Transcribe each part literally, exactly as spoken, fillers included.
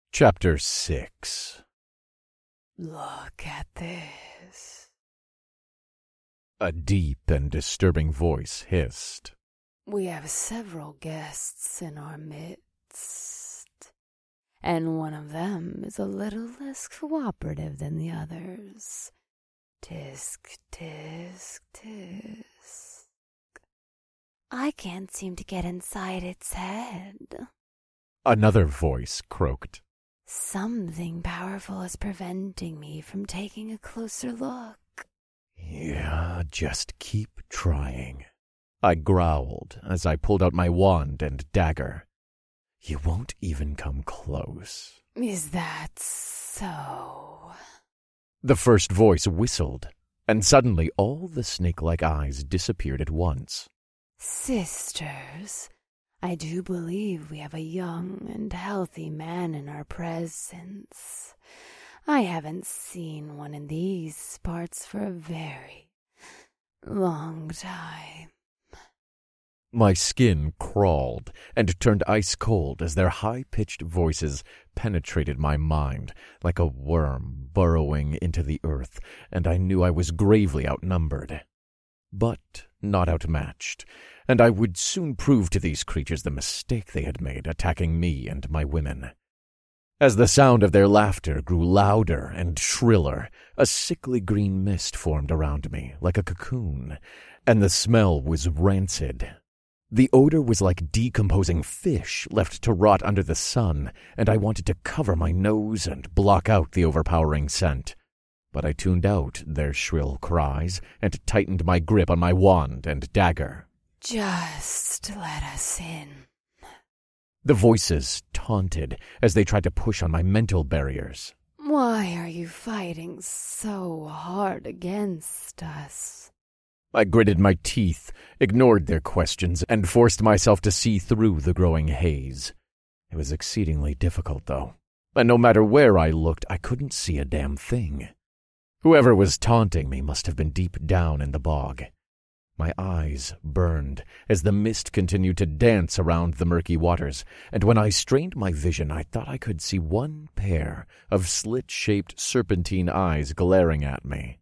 Chapter six. Look at this. A deep and disturbing voice hissed. We have several guests in our midst, and one of them is a little less cooperative than the others. Tisk, tisk, tisk. I can't seem to get inside its head. Another voice croaked. Something powerful is preventing me from taking a closer look. Yeah, just keep trying, I growled as I pulled out my wand and dagger. You won't even come close. Is that so? The first voice whistled, and suddenly all the snake-like eyes disappeared at once. Sisters, I do believe we have a young and healthy man in our presence. I haven't seen one in these parts for a very long time. My skin crawled and turned ice-cold as their high-pitched voices penetrated my mind like a worm burrowing into the earth, and I knew I was gravely outnumbered. But not outmatched, and I would soon prove to these creatures the mistake they had made attacking me and my women. As the sound of their laughter grew louder and shriller, a sickly green mist formed around me like a cocoon, and the smell was rancid. The odor was like decomposing fish left to rot under the sun, and I wanted to cover my nose and block out the overpowering scent. But I tuned out their shrill cries and tightened my grip on my wand and dagger. Just let us in. The voices taunted as they tried to push on my mental barriers. Why are you fighting so hard against us? I gritted my teeth, ignored their questions, and forced myself to see through the growing haze. It was exceedingly difficult, though, and no matter where I looked, I couldn't see a damn thing. Whoever was taunting me must have been deep down in the bog. My eyes burned as the mist continued to dance around the murky waters, and when I strained my vision, I thought I could see one pair of slit-shaped serpentine eyes glaring at me.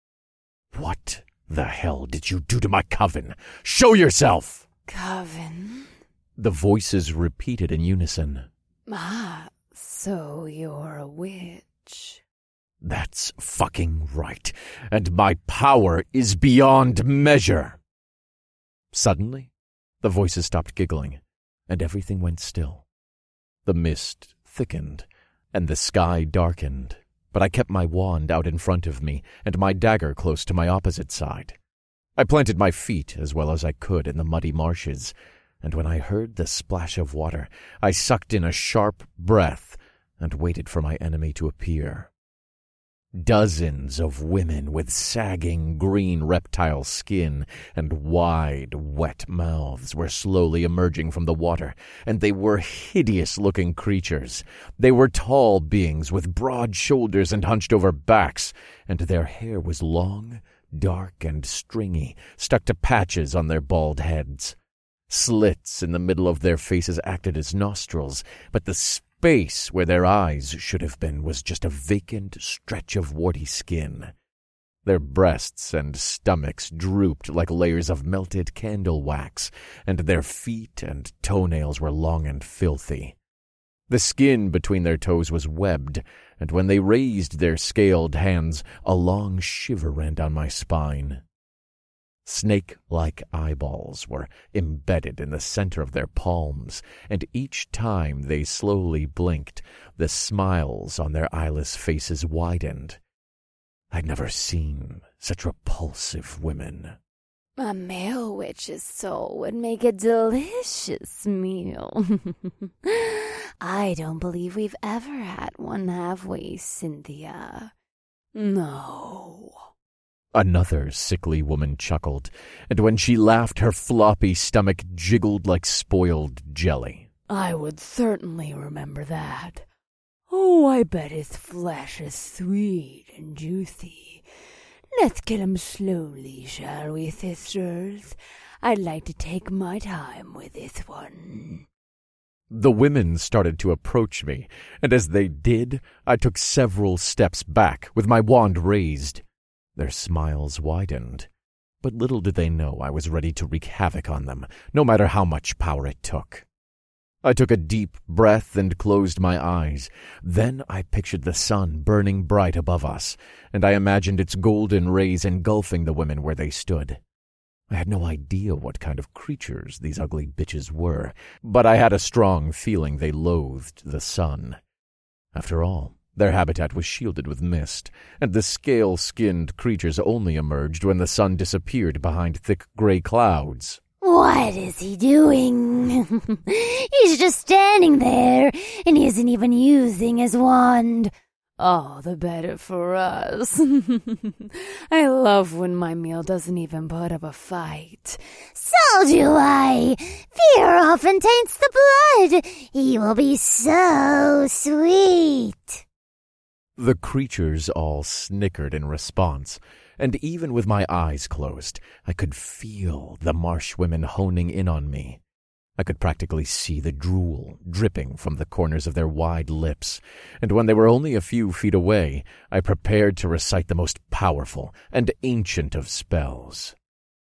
What the hell did you do to my coven? Show yourself! Coven? The voices repeated in unison. Ah, so you're a witch. That's fucking right, and my power is beyond measure. Suddenly, the voices stopped giggling, and everything went still. The mist thickened, and the sky darkened, but I kept my wand out in front of me and my dagger close to my opposite side. I planted my feet as well as I could in the muddy marshes, and when I heard the splash of water, I sucked in a sharp breath and waited for my enemy to appear. Dozens of women with sagging green reptile skin and wide, wet mouths were slowly emerging from the water, and they were hideous-looking creatures. They were tall beings with broad shoulders and hunched-over backs, and their hair was long, dark, and stringy, stuck to patches on their bald heads. Slits in the middle of their faces acted as nostrils, but the space where their eyes should have been was just a vacant stretch of warty skin. Their breasts and stomachs drooped like layers of melted candle wax, and their feet and toenails were long and filthy. The skin between their toes was webbed, and when they raised their scaled hands, a long shiver ran down my spine. Snake-like eyeballs were embedded in the center of their palms, and each time they slowly blinked, the smiles on their eyeless faces widened. I'd never seen such repulsive women. A male witch's soul would make a delicious meal. I don't believe we've ever had one, have we, Cynthia? No. Another sickly woman chuckled, and when she laughed, her floppy stomach jiggled like spoiled jelly. I would certainly remember that. Oh, I bet his flesh is sweet and juicy. Let's kill him slowly, shall we, sisters? I'd like to take my time with this one. The women started to approach me, and as they did, I took several steps back with my wand raised. Their smiles widened, but little did they know I was ready to wreak havoc on them, no matter how much power it took. I took a deep breath and closed my eyes. Then I pictured the sun burning bright above us, and I imagined its golden rays engulfing the women where they stood. I had no idea what kind of creatures these ugly bitches were, but I had a strong feeling they loathed the sun. After all, their habitat was shielded with mist, and the scale-skinned creatures only emerged when the sun disappeared behind thick gray clouds. What is he doing? He's just standing there, and he isn't even using his wand. All the better for us. I love when my meal doesn't even put up a fight. So do I. Fear often taints the blood. He will be so sweet. The creatures all snickered in response, and even with my eyes closed, I could feel the marsh women honing in on me. I could practically see the drool dripping from the corners of their wide lips, and when they were only a few feet away, I prepared to recite the most powerful and ancient of spells.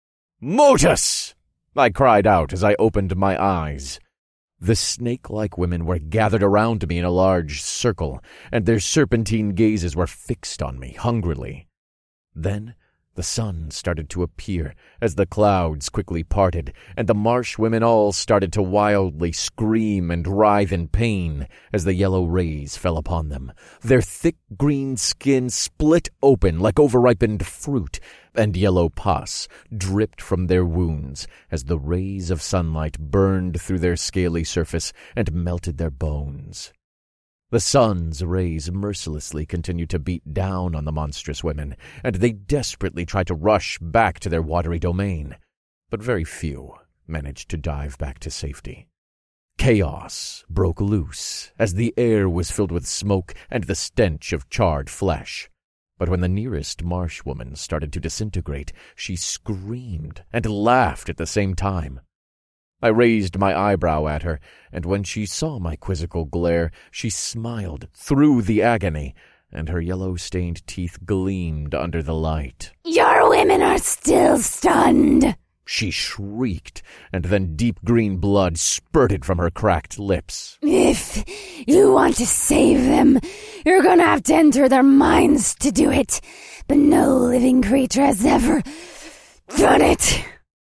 "Motus!" I cried out as I opened my eyes. The snake-like women were gathered around me in a large circle, and their serpentine gazes were fixed on me hungrily. Then the sun started to appear as the clouds quickly parted, and the marsh women all started to wildly scream and writhe in pain as the yellow rays fell upon them. Their thick green skin split open like overripened fruit, and yellow pus dripped from their wounds as the rays of sunlight burned through their scaly surface and melted their bones. The sun's rays mercilessly continued to beat down on the monstrous women, and they desperately tried to rush back to their watery domain, but very few managed to dive back to safety. Chaos broke loose as the air was filled with smoke and the stench of charred flesh. But when the nearest marsh woman started to disintegrate, she screamed and laughed at the same time. I raised my eyebrow at her, and when she saw my quizzical glare, she smiled through the agony, and her yellow-stained teeth gleamed under the light. "Your women are still stunned!" she shrieked, and then deep green blood spurted from her cracked lips. "If you want to save them, you're gonna have to enter their minds to do it, but no living creature has ever done it."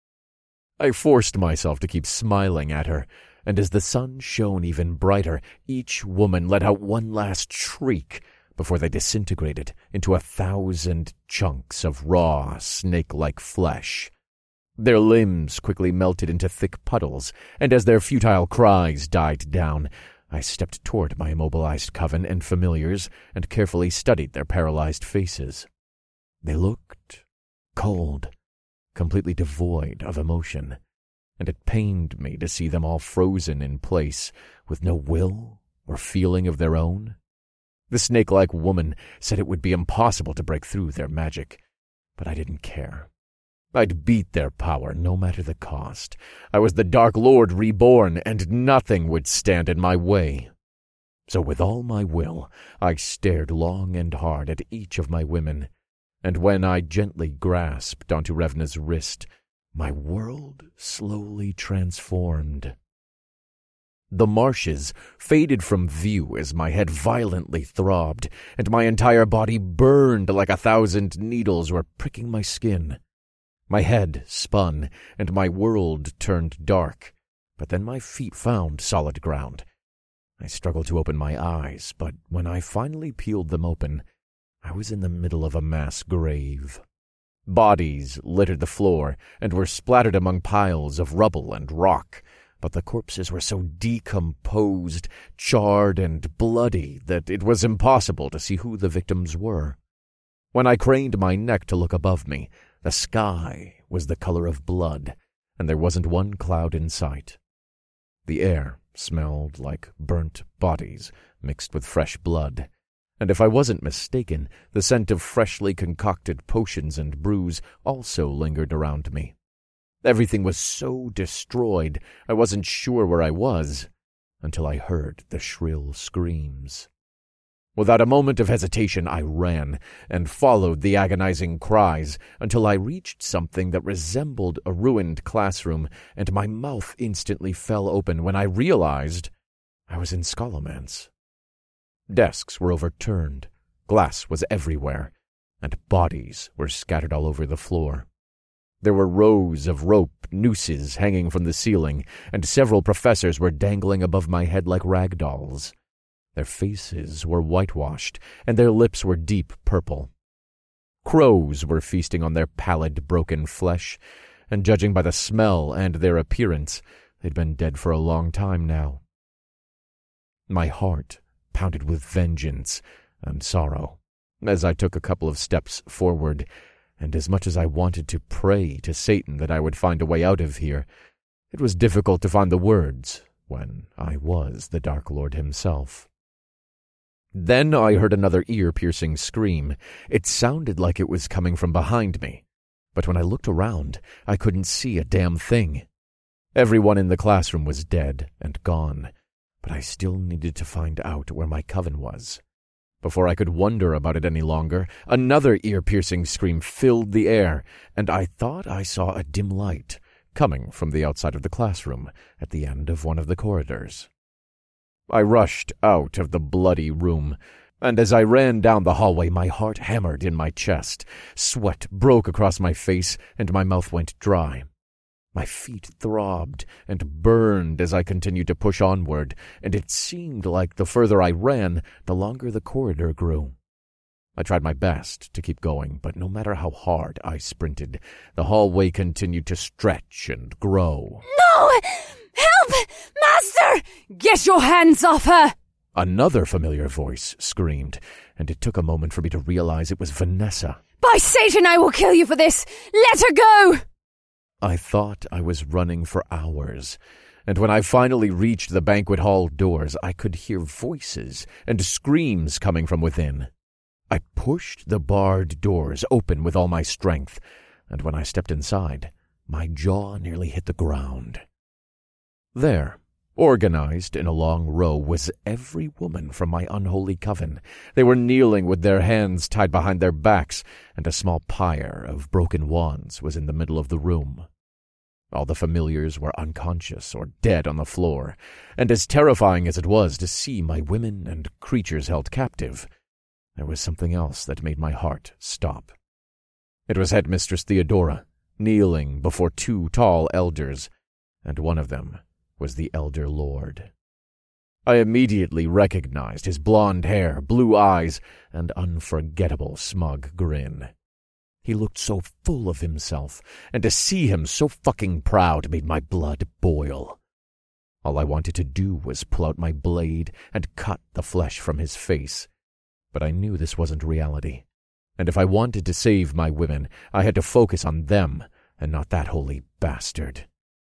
I forced myself to keep smiling at her, and as the sun shone even brighter, each woman let out one last shriek before they disintegrated into a thousand chunks of raw, snake-like flesh. Their limbs quickly melted into thick puddles, and as their futile cries died down, I stepped toward my immobilized coven and familiars and carefully studied their paralyzed faces. They looked cold, completely devoid of emotion, and it pained me to see them all frozen in place, with no will or feeling of their own. The snake-like woman said it would be impossible to break through their magic, but I didn't care. I'd beat their power, no matter the cost. I was the Dark Lord reborn, and nothing would stand in my way. So with all my will, I stared long and hard at each of my women, and when I gently grasped onto Revna's wrist, my world slowly transformed. The marshes faded from view as my head violently throbbed, and my entire body burned like a thousand needles were pricking my skin. My head spun, and my world turned dark, but then my feet found solid ground. I struggled to open my eyes, but when I finally peeled them open, I was in the middle of a mass grave. Bodies littered the floor and were splattered among piles of rubble and rock, but the corpses were so decomposed, charred, and bloody that it was impossible to see who the victims were. When I craned my neck to look above me, the sky was the color of blood, and there wasn't one cloud in sight. The air smelled like burnt bodies mixed with fresh blood, and if I wasn't mistaken, the scent of freshly concocted potions and brews also lingered around me. Everything was so destroyed, I wasn't sure where I was. until I heard the shrill screams. Without a moment of hesitation, I ran and followed the agonizing cries until I reached something that resembled a ruined classroom, and my mouth instantly fell open when I realized I was in Scholomance. Desks were overturned, glass was everywhere, and bodies were scattered all over the floor. There were rows of rope nooses hanging from the ceiling, and several professors were dangling above my head like rag dolls. Their faces were whitewashed, and their lips were deep purple. Crows were feasting on their pallid, broken flesh, and judging by the smell and their appearance, they'd been dead for a long time now. My heart pounded with vengeance and sorrow as I took a couple of steps forward, and as much as I wanted to pray to Satan that I would find a way out of here, it was difficult to find the words when I was the Dark Lord himself. Then I heard another ear-piercing scream. It sounded like it was coming from behind me, but when I looked around, I couldn't see a damn thing. Everyone in the classroom was dead and gone, but I still needed to find out where my coven was. Before I could wonder about it any longer, another ear-piercing scream filled the air, and I thought I saw a dim light coming from the outside of the classroom at the end of one of the corridors. I rushed out of the bloody room, and as I ran down the hallway, my heart hammered in my chest. Sweat broke across my face, and my mouth went dry. My feet throbbed and burned as I continued to push onward, and it seemed like the further I ran, the longer the corridor grew. I tried my best to keep going, but no matter how hard I sprinted, the hallway continued to stretch and grow. No! Help! Master! Get your hands off her! Another familiar voice screamed, and it took a moment for me to realize it was Vanessa. By Satan, I will kill you for this! Let her go! I thought I was running for hours, and when I finally reached the banquet hall doors, I could hear voices and screams coming from within. I pushed the barred doors open with all my strength, and when I stepped inside, my jaw nearly hit the ground. There, organized in a long row, was every woman from my unholy coven. They were kneeling with their hands tied behind their backs, and a small pyre of broken wands was in the middle of the room. All the familiars were unconscious or dead on the floor, and as terrifying as it was to see my women and creatures held captive, there was something else that made my heart stop. It was Headmistress Theodora, kneeling before two tall elders, and one of them was the Elder Lord. I immediately recognized his blonde hair, blue eyes, and unforgettable smug grin. He looked so full of himself, and to see him so fucking proud made my blood boil. All I wanted to do was pull out my blade and cut the flesh from his face, but I knew this wasn't reality, and if I wanted to save my women, I had to focus on them and not that holy bastard.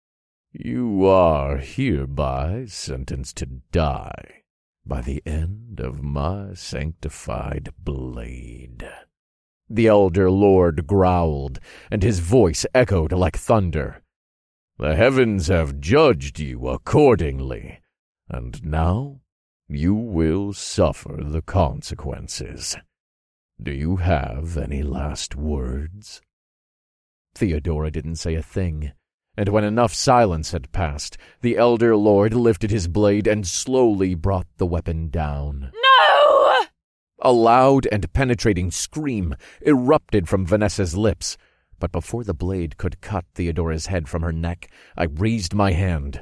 You are hereby sentenced to die by the end of my sanctified blade. The Elder Lord growled, and his voice echoed like thunder. The heavens have judged you accordingly, and now you will suffer the consequences. Do you have any last words? Theodora didn't say a thing, and when enough silence had passed, the Elder Lord lifted his blade and slowly brought the weapon down. No! A loud and penetrating scream erupted from Vanessa's lips, but before the blade could cut Theodora's head from her neck, I raised my hand.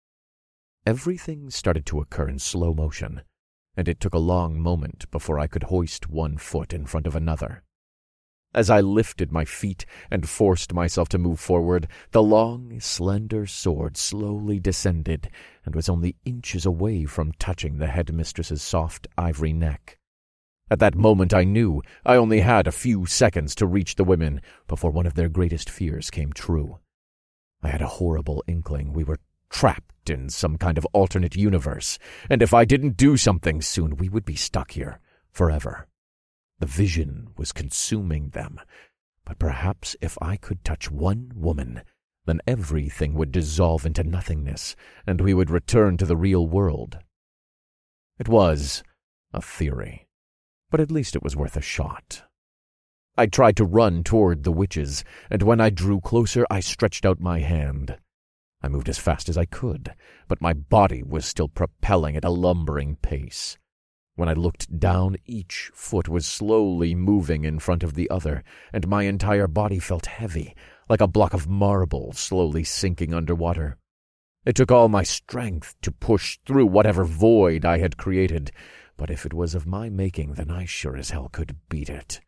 Everything started to occur in slow motion, and it took a long moment before I could hoist one foot in front of another. As I lifted my feet and forced myself to move forward, the long, slender sword slowly descended and was only inches away from touching the headmistress's soft ivory neck. At that moment I knew I only had a few seconds to reach the women before one of their greatest fears came true. I had a horrible inkling we were trapped in some kind of alternate universe, and if I didn't do something soon, we would be stuck here forever. The vision was consuming them, but perhaps if I could touch one woman, then everything would dissolve into nothingness, and we would return to the real world. It was a theory, but at least it was worth a shot. I tried to run toward the witches, and when I drew closer, I stretched out my hand. I moved as fast as I could, but my body was still propelling at a lumbering pace. When I looked down, each foot was slowly moving in front of the other, and my entire body felt heavy, like a block of marble slowly sinking underwater. It took all my strength to push through whatever void I had created, but if it was of my making, then I sure as hell could beat it.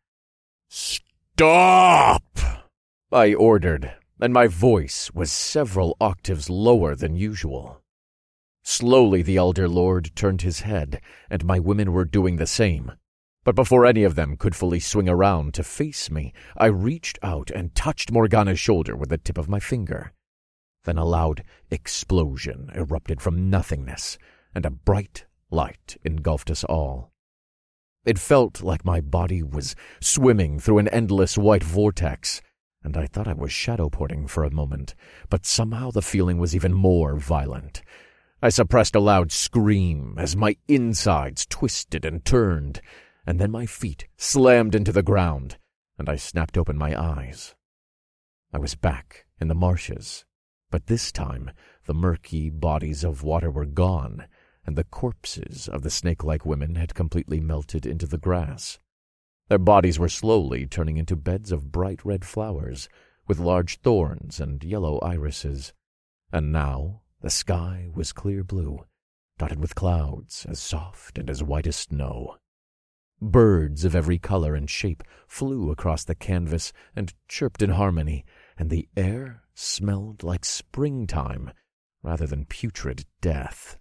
"Stop!" I ordered, and my voice was several octaves lower than usual. Slowly the Elder Lord turned his head, and my women were doing the same. But before any of them could fully swing around to face me, I reached out and touched Morgana's shoulder with the tip of my finger. Then a loud explosion erupted from nothingness, and a bright light engulfed us all. It felt like my body was swimming through an endless white vortex, and I thought I was shadow-porting for a moment, but somehow the feeling was even more violent. I suppressed a loud scream as my insides twisted and turned, and then my feet slammed into the ground, and I snapped open my eyes. I was back in the marshes, but this time the murky bodies of water were gone, and the corpses of the snake-like women had completely melted into the grass. Their bodies were slowly turning into beds of bright red flowers, with large thorns and yellow irises. And now the sky was clear blue, dotted with clouds as soft and as white as snow. Birds of every color and shape flew across the canvas and chirped in harmony, and the air smelled like springtime rather than putrid death.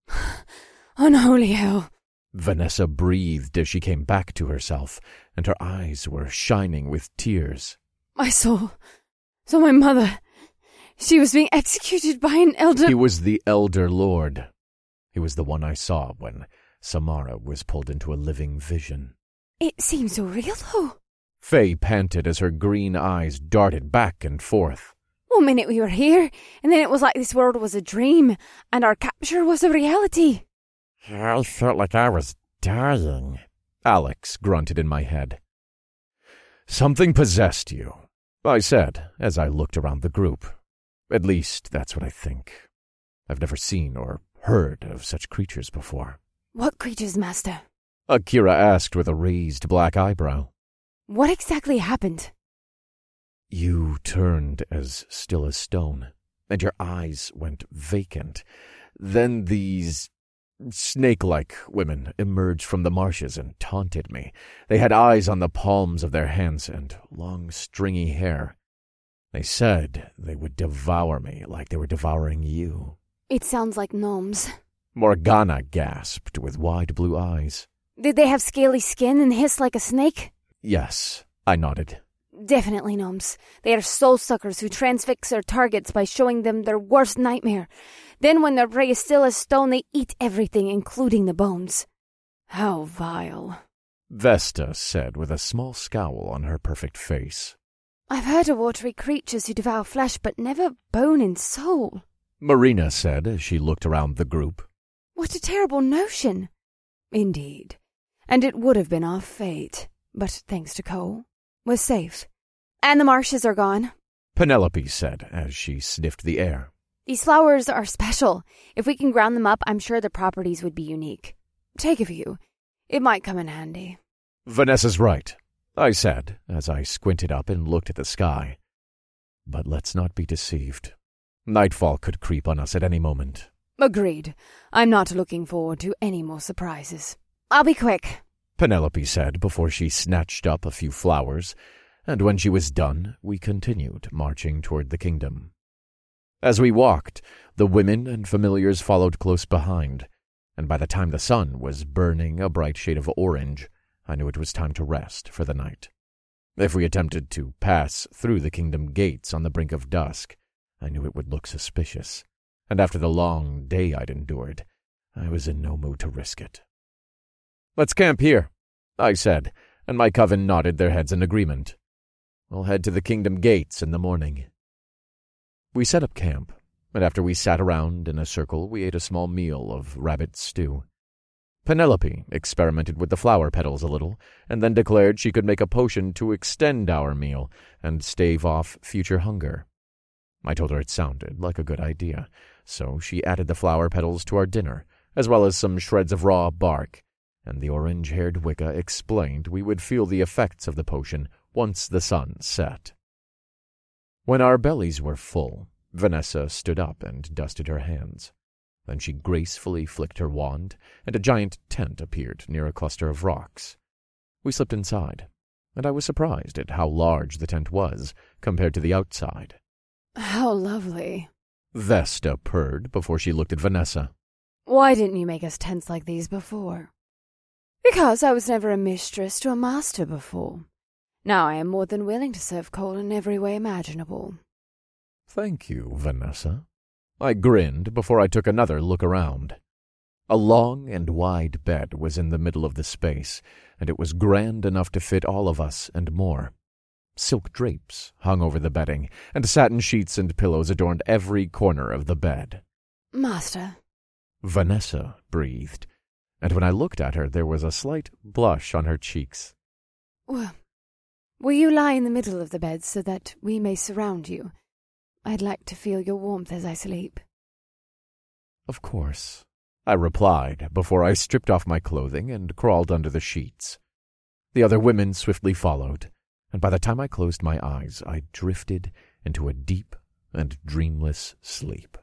"Unholy hell!" Vanessa breathed as she came back to herself, and her eyes were shining with tears. "My soul! So my mother, she was being executed by an elder—" He was the Elder Lord. He was the one I saw when Samara was pulled into a living vision. "It seems so real, though." Faye panted as her green eyes darted back and forth. "One minute we were here, and then it was like this world was a dream, and our capture was a reality." "I felt like I was dying," Alex grunted in my head. "Something possessed you," I said as I looked around the group. "At least that's what I think. I've never seen or heard of such creatures before." "What creatures, Master?" Akira asked with a raised black eyebrow. "What exactly happened?" You turned as still as stone, and your eyes went vacant. Then these snake-like women emerged from the marshes and taunted me. They had eyes on the palms of their hands and long stringy hair. They said they would devour me like they were devouring you." "It sounds like gnomes." Morgana gasped with wide blue eyes. "Did they have scaly skin and hiss like a snake?" "Yes," I nodded. "Definitely gnomes. They are soul suckers who transfix their targets by showing them their worst nightmare. Then when their prey is still as stone, they eat everything, including the bones." "How vile," Vesta said with a small scowl on her perfect face. "I've heard of watery creatures who devour flesh, but never bone and soul," Marina said as she looked around the group. "What a terrible notion." "Indeed. And it would have been our fate. But thanks to Cole, we're safe. And the marshes are gone," Penelope said as she sniffed the air. "These flowers are special. If we can ground them up, I'm sure the properties would be unique. Take a few. It might come in handy." "Vanessa's right," I said as I squinted up and looked at the sky. "But let's not be deceived. Nightfall could creep on us at any moment." "Agreed. I'm not looking forward to any more surprises. I'll be quick," Penelope said before she snatched up a few flowers, and when she was done, we continued marching toward the kingdom. As we walked, the women and familiars followed close behind, and by the time the sun was burning a bright shade of orange, I knew it was time to rest for the night. If we attempted to pass through the kingdom gates on the brink of dusk, I knew it would look suspicious, and after the long day I'd endured, I was in no mood to risk it. "Let's camp here," I said, and my coven nodded their heads in agreement. "We'll head to the kingdom gates in the morning." We set up camp, and after we sat around in a circle, we ate a small meal of rabbit stew. Penelope experimented with the flower petals a little, and then declared she could make a potion to extend our meal and stave off future hunger. I told her it sounded like a good idea, so she added the flower petals to our dinner, as well as some shreds of raw bark, and the orange-haired Wicca explained we would feel the effects of the potion once the sun set. When our bellies were full, Vanessa stood up and dusted her hands. Then she gracefully flicked her wand, and a giant tent appeared near a cluster of rocks. We slipped inside, and I was surprised at how large the tent was compared to the outside. How lovely, Vesta purred before she looked at Vanessa. Why didn't you make us tents like these before? Because I was never a mistress to a master before. Now I am more than willing to serve Cole in every way imaginable. Thank you, Vanessa. I grinned before I took another look around. A long and wide bed was in the middle of the space, and it was grand enough to fit all of us and more. Silk drapes hung over the bedding, and satin sheets and pillows adorned every corner of the bed. Master, Vanessa breathed, and when I looked at her there was a slight blush on her cheeks. Well, will you lie in the middle of the bed so that we may surround you? I'd like to feel your warmth as I sleep. Of course, I replied before I stripped off my clothing and crawled under the sheets. The other women swiftly followed, and by the time I closed my eyes, I drifted into a deep and dreamless sleep.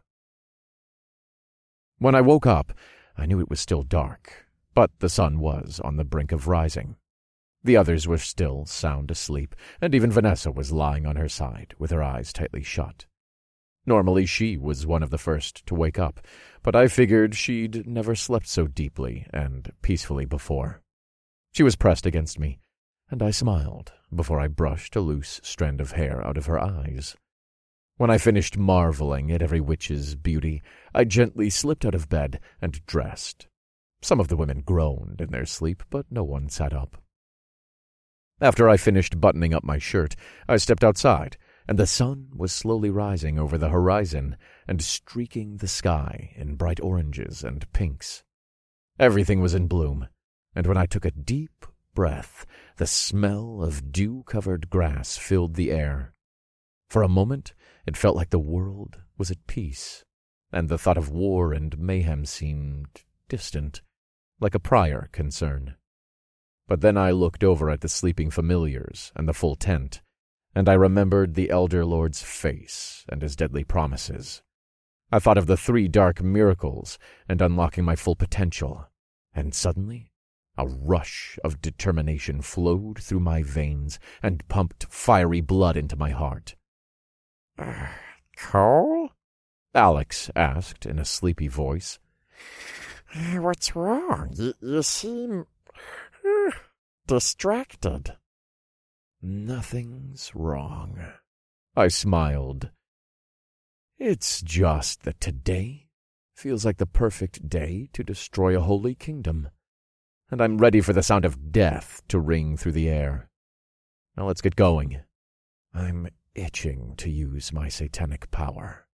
When I woke up, I knew it was still dark, but the sun was on the brink of rising. The others were still sound asleep, and even Vanessa was lying on her side with her eyes tightly shut. Normally she was one of the first to wake up, but I figured she'd never slept so deeply and peacefully before. She was pressed against me, and I smiled before I brushed a loose strand of hair out of her eyes. When I finished marveling at every witch's beauty, I gently slipped out of bed and dressed. Some of the women groaned in their sleep, but no one sat up. After I finished buttoning up my shirt, I stepped outside, and the sun was slowly rising over the horizon and streaking the sky in bright oranges and pinks. Everything was in bloom, and when I took a deep breath, the smell of dew-covered grass filled the air. For a moment, it felt like the world was at peace, and the thought of war and mayhem seemed distant, like a prior concern. But then I looked over at the sleeping familiars and the full tent, and I remembered the Elder Lord's face and his deadly promises. I thought of the three dark miracles and unlocking my full potential, and suddenly a rush of determination flowed through my veins and pumped fiery blood into my heart. Uh, Cole? Alex asked in a sleepy voice. What's wrong? You, you seem uh, distracted. Nothing's wrong. I smiled. It's just that today feels like the perfect day to destroy a holy kingdom, and I'm ready for the sound of death to ring through the air. Now let's get going. I'm itching to use my satanic power.